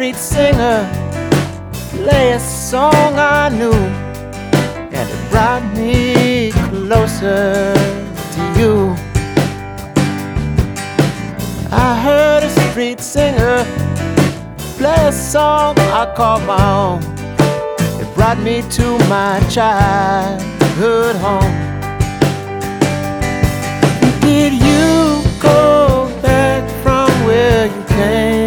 street singer play a song I knew, and it brought me closer to you. I heard a street singer play a song I called my own. It brought me to my childhood home. Did you go back from where you came?